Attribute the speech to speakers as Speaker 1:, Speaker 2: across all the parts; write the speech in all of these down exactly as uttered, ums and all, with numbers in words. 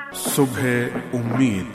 Speaker 1: صبح امید۔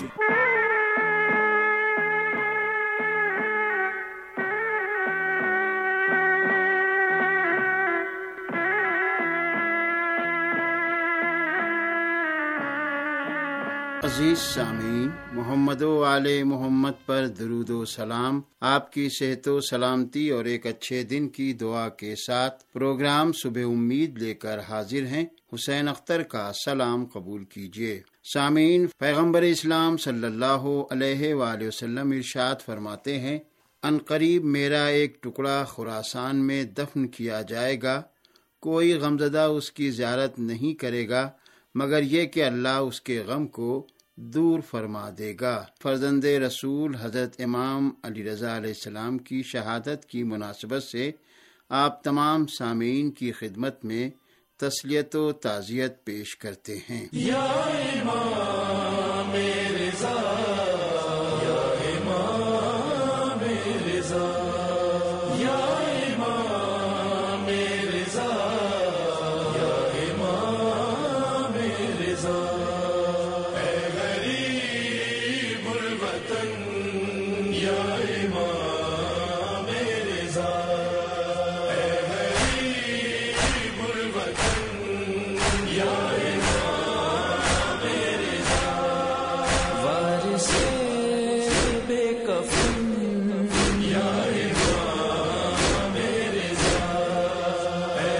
Speaker 2: عزیز سامعین، محمد و آل محمد پر درود و سلام۔ آپ کی صحت و سلامتی اور ایک اچھے دن کی دعا کے ساتھ پروگرام صبح امید لے کر حاضر ہیں۔ حسین اختر کا سلام قبول کیجیے۔ سامعین، پیغمبر اسلام صلی اللہ علیہ وآلہ وسلم ارشاد فرماتے ہیں، ان قریب میرا ایک ٹکڑا خراسان میں دفن کیا جائے گا، کوئی غمزدہ اس کی زیارت نہیں کرے گا مگر یہ کہ اللہ اس کے غم کو دور فرما دے گا۔ فرزند رسول حضرت امام علی رضا علیہ السلام کی شہادت کی مناسبت سے آپ تمام سامعین کی خدمت میں تسلیت و تعزیت پیش کرتے ہیں۔
Speaker 3: یا امام رضا، یا امام رضا، یا امام رضا، یا امام رضا، اے غریب الوطن یا امام رضا، اے غریب الوطن یا امام رضا، وارث بے کفن یا امام رضا، اے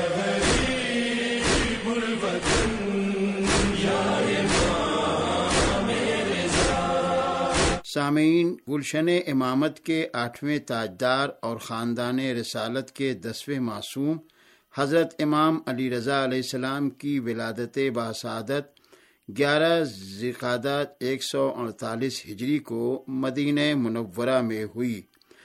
Speaker 3: غریب الوطن یا امام رضا۔
Speaker 2: سامعین، گلشن امامت کے آٹھویں تاجدار اور خاندان رسالت کے دسویں معصوم حضرت امام علی رضا علیہ السلام کی ولادت باسعادت گیارہ ذوالقعدہ ایک سو اڑتالیس ہجری کو مدینہ منورہ میں ہوئی۔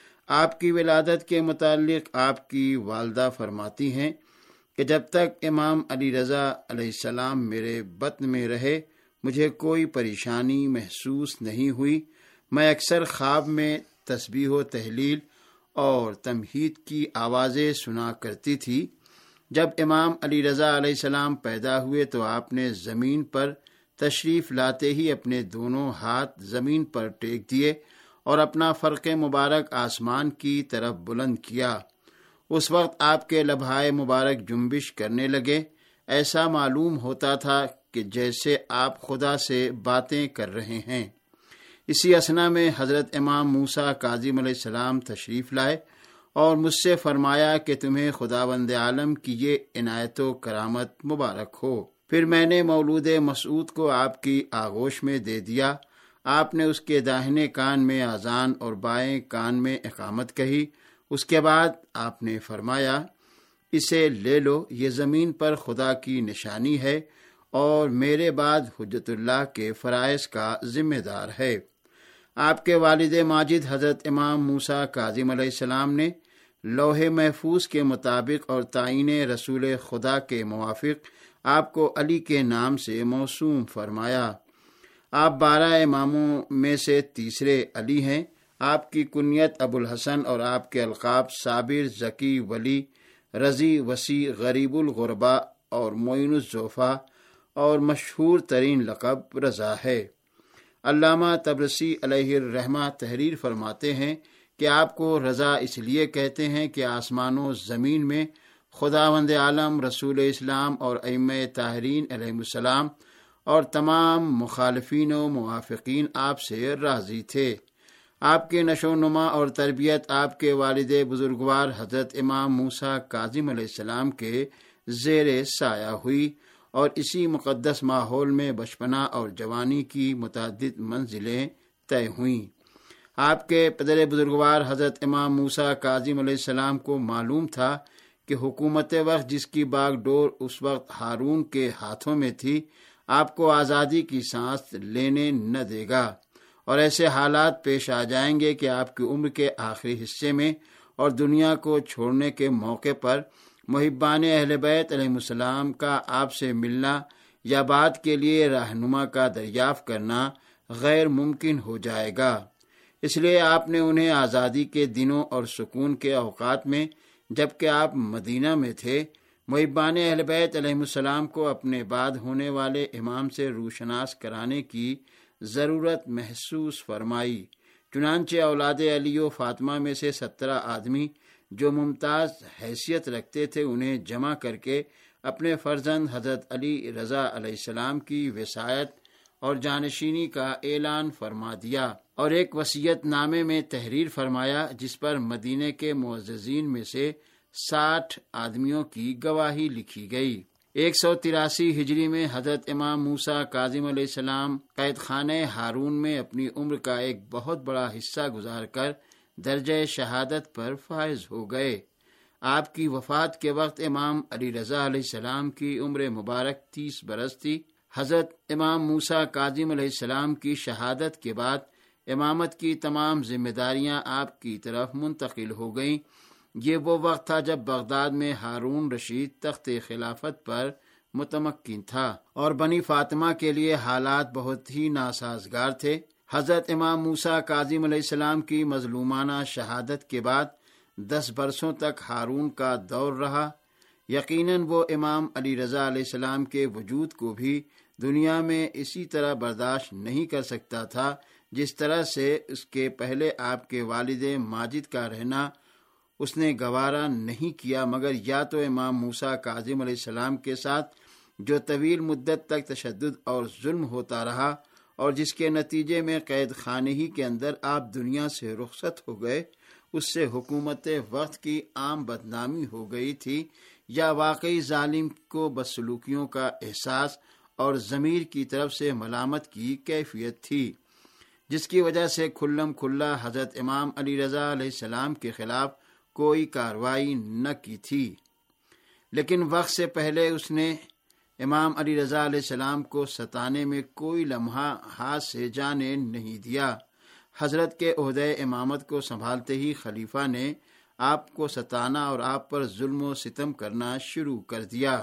Speaker 2: آپ کی ولادت کے متعلق آپ کی والدہ فرماتی ہیں کہ جب تک امام علی رضا علیہ السلام میرے بطن میں رہے مجھے کوئی پریشانی محسوس نہیں ہوئی۔ میں اکثر خواب میں تسبیح و تہلیل اور تمہید کی آوازیں سنا کرتی تھی۔ جب امام علی رضا علیہ السلام پیدا ہوئے تو آپ نے زمین پر تشریف لاتے ہی اپنے دونوں ہاتھ زمین پر ٹیک دیے اور اپنا فرق مبارک آسمان کی طرف بلند کیا۔ اس وقت آپ کے لبھائے مبارک جنبش کرنے لگے، ایسا معلوم ہوتا تھا کہ جیسے آپ خدا سے باتیں کر رہے ہیں۔ اسی اثنا میں حضرت امام موسیٰ کاظم علیہ السلام تشریف لائے اور مجھ سے فرمایا کہ تمہیں خداوند عالم کی یہ عنایت و کرامت مبارک ہو۔ پھر میں نے مولود مسعود کو آپ کی آغوش میں دے دیا۔ آپ نے اس کے داہنے کان میں اذان اور بائیں کان میں اقامت کہی۔ اس کے بعد آپ نے فرمایا، اسے لے لو، یہ زمین پر خدا کی نشانی ہے اور میرے بعد حجت اللہ کے فرائض کا ذمہ دار ہے۔ آپ کے والد ماجد حضرت امام موسیٰ کاظم علیہ السلام نے لوح محفوظ کے مطابق اور تعین رسول خدا کے موافق آپ کو علی کے نام سے موسوم فرمایا۔ آپ بارہ اماموں میں سے تیسرے علی ہیں۔ آپ کی کنیت ابو الحسن اور آپ کے القاب صابر، ذکی، ولی، رضی، وسیع، غریب الغربا اور معین الضعفاء اور مشہور ترین لقب رضا ہے۔ علامہ طبرسی علیہ الرحمہ تحریر فرماتے ہیں کہ آپ کو رضا اس لیے کہتے ہیں کہ آسمان و زمین میں خداوند عالم، رسول اسلام اور ائمہ طاہرین علیہ السلام اور تمام مخالفین و موافقین آپ سے راضی تھے۔ آپ کے نشو و نما اور تربیت آپ کے والد بزرگوار حضرت امام موسیٰ کاظم علیہ السلام کے زیر سایہ ہوئی اور اسی مقدس ماحول میں بچپنا اور جوانی کی متعدد منزلیں طے ہوئیں۔ آپ کے پدر بزرگوار حضرت امام موسیٰ کاظم علیہ السلام کو معلوم تھا کہ حکومت وقت جس کی باغ ڈور اس وقت ہارون کے ہاتھوں میں تھی آپ کو آزادی کی سانس لینے نہ دے گا، اور ایسے حالات پیش آ جائیں گے کہ آپ کی عمر کے آخری حصے میں اور دنیا کو چھوڑنے کے موقع پر محبان اہل بیت علیہ السلام کا آپ سے ملنا یا بات کے لیے رہنما کا دریافت کرنا غیر ممکن ہو جائے گا۔ اس لیے آپ نے انہیں آزادی کے دنوں اور سکون کے اوقات میں جبکہ آپ مدینہ میں تھے محبان اہل بیت علیہم السلام کو اپنے بعد ہونے والے امام سے روشناس کرانے کی ضرورت محسوس فرمائی۔ چنانچہ اولاد علی و فاطمہ میں سے سترہ آدمی جو ممتاز حیثیت رکھتے تھے انہیں جمع کر کے اپنے فرزند حضرت علی رضا علیہ السلام کی وصایت اور جانشینی کا اعلان فرما دیا اور ایک وصیت نامے میں تحریر فرمایا جس پر مدینے کے معززین میں سے ساٹھ آدمیوں کی گواہی لکھی گئی۔ ایک سو تراسی ہجری میں حضرت امام موسیٰ کاظم علیہ السلام قید خانہ ہارون میں اپنی عمر کا ایک بہت بڑا حصہ گزار کر درجہ شہادت پر فائز ہو گئے۔ آپ کی وفات کے وقت امام علی رضا علیہ السلام کی عمر مبارک تیس برس تھی۔ حضرت امام موسیٰ کاظم علیہ السلام کی شہادت کے بعد امامت کی تمام ذمہ داریاں آپ کی طرف منتقل ہو گئیں۔ یہ وہ وقت تھا جب بغداد میں ہارون رشید تخت خلافت پر متمکن تھا اور بنی فاطمہ کے لیے حالات بہت ہی ناسازگار تھے۔ حضرت امام موسیٰ کاظم علیہ السلام کی مظلومانہ شہادت کے بعد دس برسوں تک ہارون کا دور رہا۔ یقیناً وہ امام علی رضا علیہ السلام کے وجود کو بھی دنیا میں اسی طرح برداشت نہیں کر سکتا تھا جس طرح سے اس کے پہلے آپ کے والد ماجد کا رہنا اس نے گوارا نہیں کیا، مگر یا تو امام موسیٰ کاظم علیہ السلام کے ساتھ جو طویل مدت تک تشدد اور ظلم ہوتا رہا اور جس کے نتیجے میں قید خانے ہی کے اندر آپ دنیا سے رخصت ہو گئے، اس سے حکومت وقت کی عام بدنامی ہو گئی تھی، یا واقعی ظالم کو بدسلوکیوں کا احساس اور ضمیر کی طرف سے ملامت کی کیفیت تھی، جس کی وجہ سے کھلم کھلا حضرت امام علی رضا علیہ السلام کے خلاف کوئی کارروائی نہ کی تھی۔ لیکن وقت سے پہلے اس نے امام علی رضا علیہ السلام کو ستانے میں کوئی لمحہ ہاتھ سے جانے نہیں دیا۔ حضرت کے عہدہ امامت کو سنبھالتے ہی خلیفہ نے آپ کو ستانا اور آپ پر ظلم و ستم کرنا شروع کر دیا۔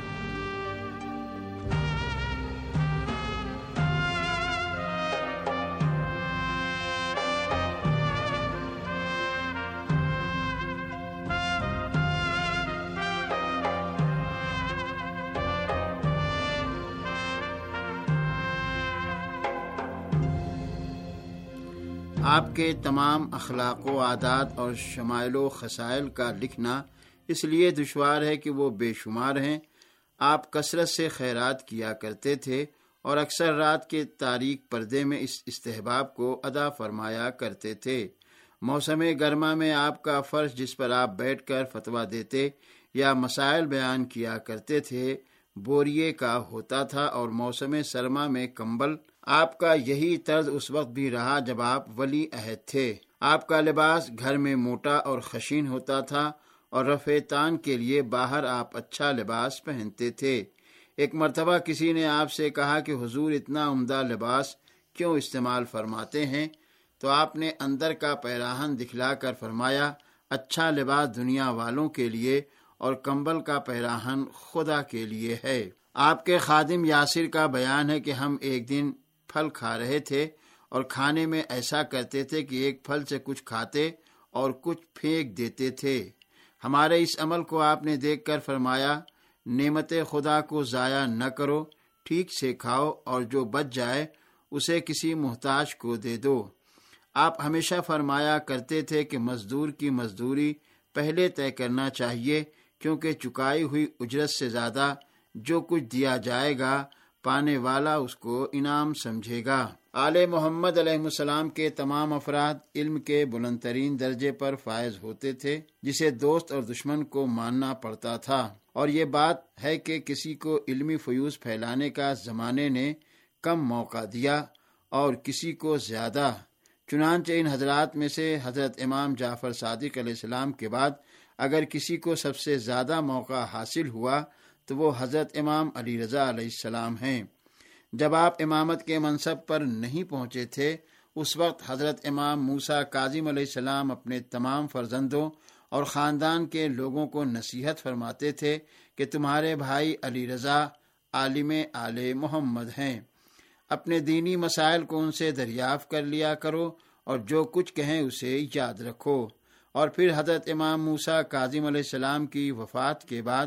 Speaker 2: آپ کے تمام اخلاق و عادات اور شمائل و خصائل کا لکھنا اس لیے دشوار ہے کہ وہ بے شمار ہیں۔ آپ کثرت سے خیرات کیا کرتے تھے اور اکثر رات کے تاریک پردے میں اس استحباب کو ادا فرمایا کرتے تھے۔ موسم گرما میں آپ کا فرش جس پر آپ بیٹھ کر فتویٰ دیتے یا مسائل بیان کیا کرتے تھے بوریے کا ہوتا تھا، اور موسم سرما میں کمبل۔ آپ کا یہی طرز اس وقت بھی رہا جب آپ ولی عہد تھے۔ آپ کا لباس گھر میں موٹا اور خشین ہوتا تھا اور رفع تان کے لیے باہر آپ اچھا لباس پہنتے تھے۔ ایک مرتبہ کسی نے آپ سے کہا کہ حضور اتنا عمدہ لباس کیوں استعمال فرماتے ہیں؟ تو آپ نے اندر کا پیراہن دکھلا کر فرمایا، اچھا لباس دنیا والوں کے لیے اور کمبل کا پیراہن خدا کے لیے ہے۔ آپ کے خادم یاسر کا بیان ہے کہ ہم ایک دن پھل کھا رہے تھے اور کھانے میں ایسا کرتے تھے کہ ایک پھل سے کچھ کھاتے اور کچھ پھینک دیتے تھے۔ ہمارے اس عمل کو آپ نے دیکھ کر فرمایا، نعمت خدا کو ضائع نہ کرو، ٹھیک سے کھاؤ اور جو بچ جائے اسے کسی محتاج کو دے دو۔ آپ ہمیشہ فرمایا کرتے تھے کہ مزدور کی مزدوری پہلے طے کرنا چاہیے، کیونکہ چکائی ہوئی اجرت سے زیادہ جو کچھ دیا جائے گا پانے والا اس کو انعام سمجھے گا۔ آل محمد علیہ السلام کے تمام افراد علم کے بلند ترین درجے پر فائز ہوتے تھے، جسے دوست اور دشمن کو ماننا پڑتا تھا، اور یہ بات ہے کہ کسی کو علمی فیوز پھیلانے کا زمانے نے کم موقع دیا اور کسی کو زیادہ۔ چنانچہ ان حضرات میں سے حضرت امام جعفر صادق علیہ السلام کے بعد اگر کسی کو سب سے زیادہ موقع حاصل ہوا تو وہ حضرت امام علی رضا علیہ السلام ہیں۔ جب آپ امامت کے منصب پر نہیں پہنچے تھے اس وقت حضرت امام موسیٰ کاظم علیہ السلام اپنے تمام فرزندوں اور خاندان کے لوگوں کو نصیحت فرماتے تھے کہ تمہارے بھائی علی رضا عالم آل محمد ہیں، اپنے دینی مسائل کو ان سے دریافت کر لیا کرو اور جو کچھ کہیں اسے یاد رکھو۔ اور پھر حضرت امام موسیٰ کاظم علیہ السلام کی وفات کے بعد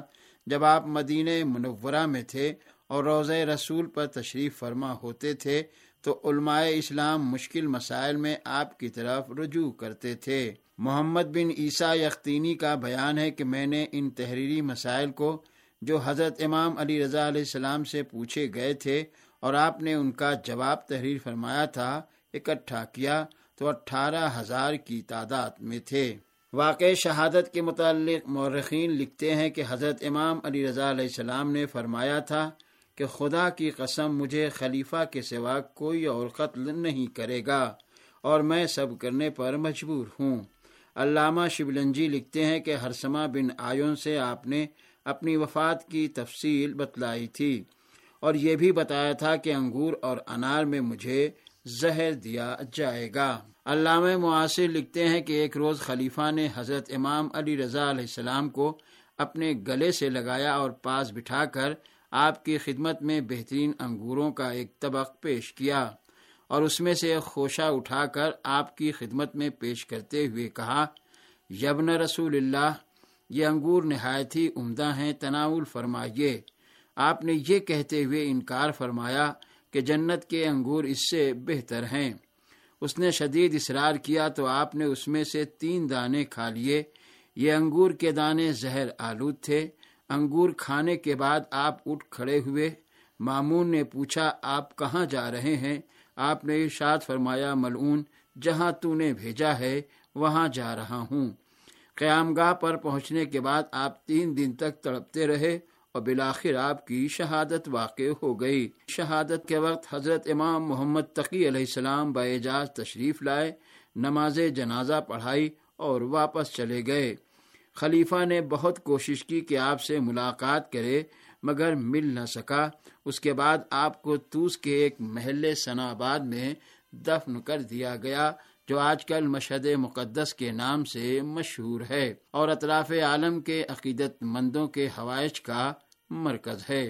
Speaker 2: جب آپ مدینہ منورہ میں تھے اور روضہ رسول پر تشریف فرما ہوتے تھے تو علماء اسلام مشکل مسائل میں آپ کی طرف رجوع کرتے تھے۔ محمد بن عیسیٰ یختینی کا بیان ہے کہ میں نے ان تحریری مسائل کو جو حضرت امام علی رضا علیہ السلام سے پوچھے گئے تھے اور آپ نے ان کا جواب تحریر فرمایا تھا اکٹھا کیا تو اٹھارہ ہزار کی تعداد میں تھے۔ واقع شہادت کے متعلق مورخین لکھتے ہیں کہ حضرت امام علی رضا علیہ السلام نے فرمایا تھا کہ خدا کی قسم مجھے خلیفہ کے سوا کوئی اور قتل نہیں کرے گا اور میں سب کرنے پر مجبور ہوں۔ علامہ شبلنجی لکھتے ہیں کہ ہرسمہ بن آیون سے آپ نے اپنی وفات کی تفصیل بتلائی تھی اور یہ بھی بتایا تھا کہ انگور اور انار میں مجھے زہر دیا جائے گا۔ علامہ معاصر لکھتے ہیں کہ ایک روز خلیفہ نے حضرت امام علی رضا علیہ السلام کو اپنے گلے سے لگایا اور پاس بٹھا کر آپ کی خدمت میں بہترین انگوروں کا ایک طبق پیش کیا اور اس میں سے ایک خوشہ اٹھا کر آپ کی خدمت میں پیش کرتے ہوئے کہا، یبن رسول اللہ، یہ انگور نہایت ہی عمدہ ہیں، تناول فرمائیے۔ آپ نے یہ کہتے ہوئے انکار فرمایا کہ جنت کے انگور اس سے بہتر ہیں۔ اس نے شدید اصرار کیا تو آپ نے اس میں سے تین دانے کھا لیے۔ یہ انگور کے دانے زہر آلود تھے۔ انگور کھانے کے بعد آپ اٹھ کھڑے ہوئے۔ مامون نے پوچھا، آپ کہاں جا رہے ہیں؟ آپ نے ارشاد فرمایا، ملعون، جہاں تو نے بھیجا ہے وہاں جا رہا ہوں۔ قیام گاہ پر پہنچنے کے بعد آپ تین دن تک تڑپتے رہے اور بالآخر آپ کی شہادت واقع ہو گئی۔ شہادت کے وقت حضرت امام محمد تقی علیہ السلام باعجاز تشریف لائے، نماز جنازہ پڑھائی اور واپس چلے گئے۔ خلیفہ نے بہت کوشش کی کہ آپ سے ملاقات کرے مگر مل نہ سکا۔ اس کے بعد آپ کو طوس کے ایک محلے ثنا آباد میں دفن کر دیا گیا جو آج کل مشہد مقدس کے نام سے مشہور ہے اور اطراف عالم کے عقیدت مندوں کے حوائج کا مرکز ہے۔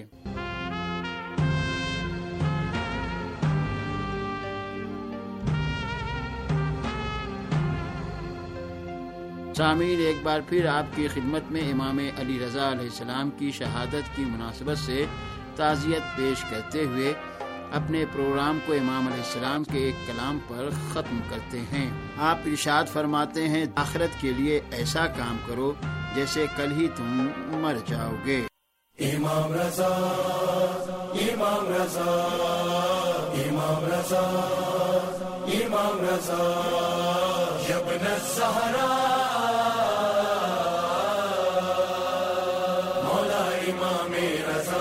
Speaker 2: سامعین، ایک بار پھر آپ کی خدمت میں امام علی رضا علیہ السلام کی شہادت کی مناسبت سے تعزیت پیش کرتے ہوئے اپنے پروگرام کو امام علیہ السلام کے ایک کلام پر ختم کرتے ہیں۔ آپ ارشاد فرماتے ہیں، آخرت کے لیے ایسا کام کرو جیسے کل ہی تم مر جاؤ گے۔
Speaker 3: امام رضا، امام رضا، امام رضا، امام رضا، ابن الزہرا، مولا امام رضا،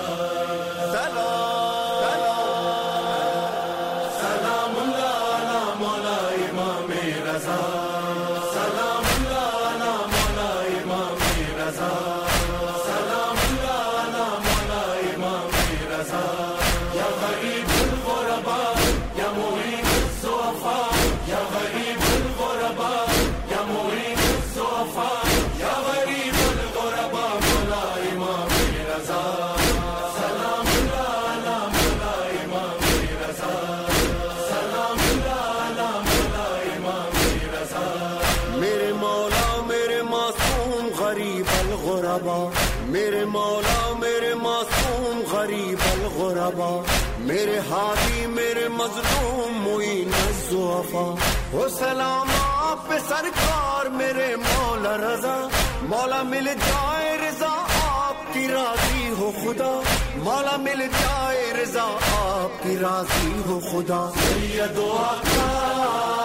Speaker 3: سلام اللہ علی مولا امام رضا، سلام اللہ علی مولا امام رضا، سلام اللہ علی مولا امام رضا، یا غریب الغرباء یا معین الضعفاء، یا غریب الغرباء یا معین الضعفاء، یا غریب الغرباء مولا امام رضا، سلام اللہ علی مولا امام رضا، سلام اللہ علی مولا امام رضا۔
Speaker 4: میرے مولا میرے معصوم غریب الغرباء، میرے مولا میرے معصوم غریب الغرباء، میرے ہادی میرے مظلوم معین الضعفاء، ہو سلام آپ پہ سرکار میرے مولا رضا، مولا مل جائے رضا آپ کی راضی ہو خدا، مولا مل جائے رضا آپ کی راضی ہو خدا۔
Speaker 3: سید و آقا،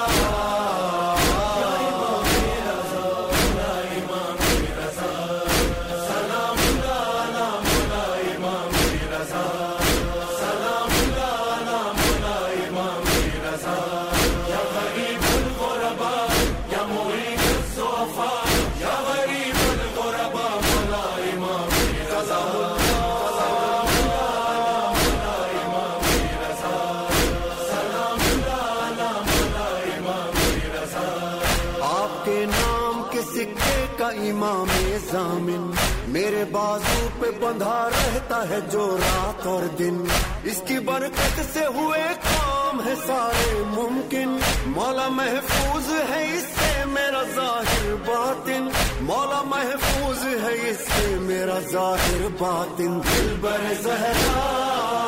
Speaker 4: امام ضامن میرے بازو پہ بندھا رہتا ہے جو رات اور دن، اس کی برکت سے ہوئے کام ہے سارے ممکن، مولا محفوظ ہے اس سے میرا ظاہر باطن، مولا محفوظ ہے اس سے میرا ظاہر باطن.
Speaker 3: دل بر زہرا